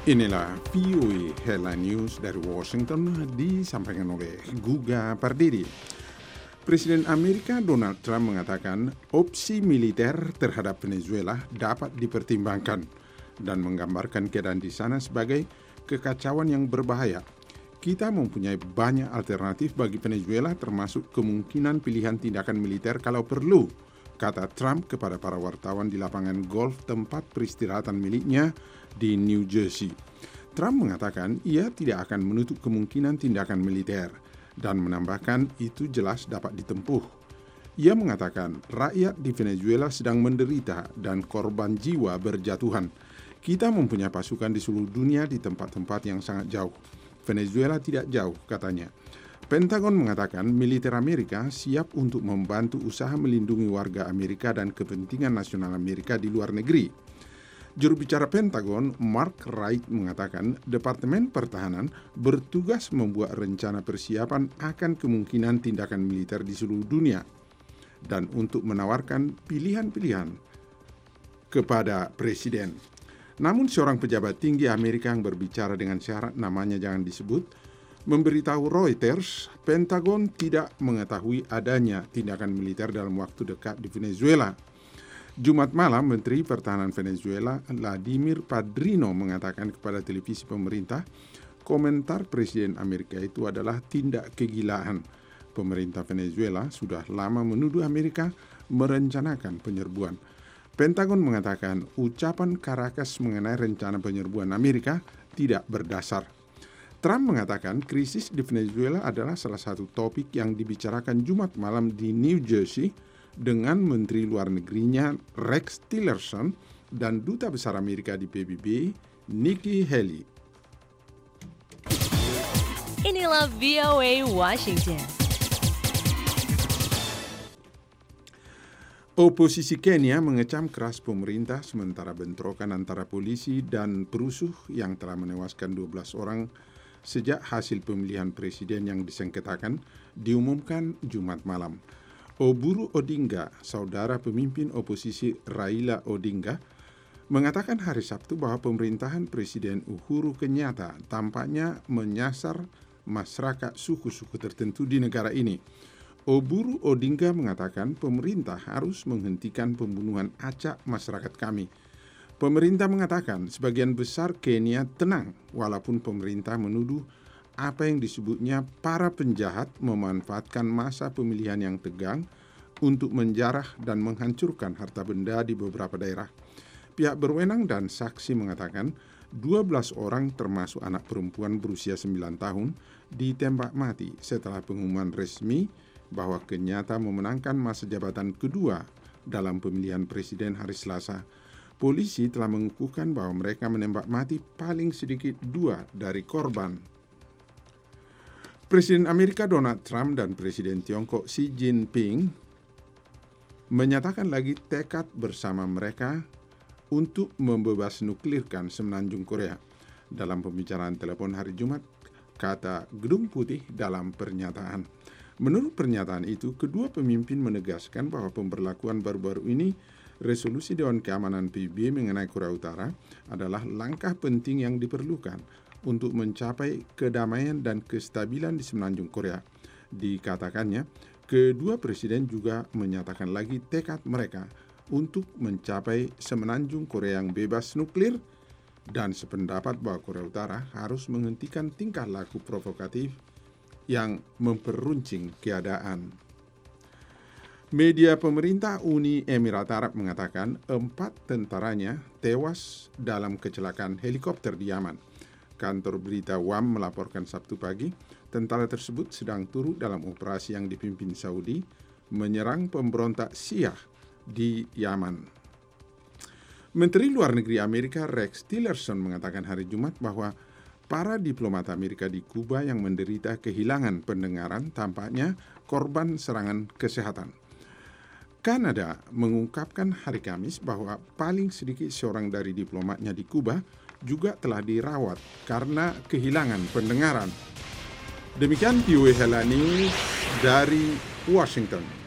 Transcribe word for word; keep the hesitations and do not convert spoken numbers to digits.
Inilah V O A Headline News dari Washington disampaikan oleh Guga Pardiri. Presiden Amerika Donald Trump mengatakan opsi militer terhadap Venezuela dapat dipertimbangkan dan menggambarkan keadaan di sana sebagai kekacauan yang berbahaya. Kita mempunyai banyak alternatif bagi Venezuela termasuk kemungkinan pilihan tindakan militer kalau perlu, kata Trump kepada para wartawan di lapangan golf tempat peristirahatan miliknya di New Jersey. Trump mengatakan ia tidak akan menutup kemungkinan tindakan militer dan menambahkan itu jelas dapat ditempuh. Ia mengatakan rakyat di Venezuela sedang menderita dan korban jiwa berjatuhan. Kita mempunyai pasukan di seluruh dunia di tempat-tempat yang sangat jauh. Venezuela tidak jauh, katanya. Pentagon mengatakan militer Amerika siap untuk membantu usaha melindungi warga Amerika dan kepentingan nasional Amerika di luar negeri. Juru bicara Pentagon, Mark Wright, mengatakan Departemen Pertahanan bertugas membuat rencana persiapan akan kemungkinan tindakan militer di seluruh dunia dan untuk menawarkan pilihan-pilihan kepada Presiden. Namun seorang pejabat tinggi Amerika yang berbicara dengan syarat namanya jangan disebut, memberitahu Reuters, Pentagon tidak mengetahui adanya tindakan militer dalam waktu dekat di Venezuela. Jumat malam, Menteri Pertahanan Venezuela, Vladimir Padrino, mengatakan kepada televisi pemerintah, komentar Presiden Amerika itu adalah tindak kegilaan. Pemerintah Venezuela sudah lama menuduh Amerika merencanakan penyerbuan. Pentagon mengatakan ucapan Caracas mengenai rencana penyerbuan Amerika tidak berdasar. Trump mengatakan krisis di Venezuela adalah salah satu topik yang dibicarakan Jumat malam di New Jersey dengan Menteri Luar Negerinya Rex Tillerson dan Duta Besar Amerika di P B B, Nikki Haley. Inilah V O A Washington. Oposisi Kenya mengecam keras pemerintah sementara bentrokan antara polisi dan perusuh yang telah menewaskan dua belas orang sejak hasil pemilihan presiden yang disengketakan diumumkan Jumat malam. Oburu Odinga, saudara pemimpin oposisi Raila Odinga, mengatakan hari Sabtu bahwa pemerintahan Presiden Uhuru Kenyatta tampaknya menyasar masyarakat suku-suku tertentu di negara ini. Oburu Odinga mengatakan pemerintah harus menghentikan pembunuhan acak masyarakat kami. Pemerintah mengatakan sebagian besar Kenya tenang walaupun pemerintah menuduh apa yang disebutnya para penjahat memanfaatkan masa pemilihan yang tegang untuk menjarah dan menghancurkan harta benda di beberapa daerah. Pihak berwenang dan saksi mengatakan dua belas orang termasuk anak perempuan berusia sembilan tahun ditembak mati setelah pengumuman resmi bahwa Kenyatta memenangkan masa jabatan kedua dalam pemilihan presiden hari Selasa. Polisi telah mengukuhkan bahwa mereka menembak mati paling sedikit dua dari korban. Presiden Amerika Donald Trump dan Presiden Tiongkok Xi Jinping menyatakan lagi tekad bersama mereka untuk membebas nuklirkan semenanjung Korea. Dalam pembicaraan telepon hari Jumat, kata Gedung Putih dalam pernyataan. Menurut pernyataan itu, kedua pemimpin menegaskan bahwa pemberlakuan baru-baru ini resolusi Dewan Keamanan P B B mengenai Korea Utara adalah langkah penting yang diperlukan untuk mencapai kedamaian dan kestabilan di semenanjung Korea. Dikatakannya, kedua presiden juga menyatakan lagi tekad mereka untuk mencapai semenanjung Korea yang bebas nuklir dan sependapat bahwa Korea Utara harus menghentikan tingkah laku provokatif yang memperuncing keadaan. Media pemerintah Uni Emirat Arab mengatakan empat tentaranya tewas dalam kecelakaan helikopter di Yaman. Kantor berita W A M melaporkan Sabtu pagi, tentara tersebut sedang turut dalam operasi yang dipimpin Saudi menyerang pemberontak Syiah di Yaman. Menteri Luar Negeri Amerika Rex Tillerson mengatakan hari Jumat bahwa para diplomat Amerika di Kuba yang menderita kehilangan pendengaran tampaknya korban serangan kesehatan. Kanada mengungkapkan hari Kamis bahwa paling sedikit seorang dari diplomatnya di Kuba juga telah dirawat karena kehilangan pendengaran. Demikian V O A Headline News dari Washington.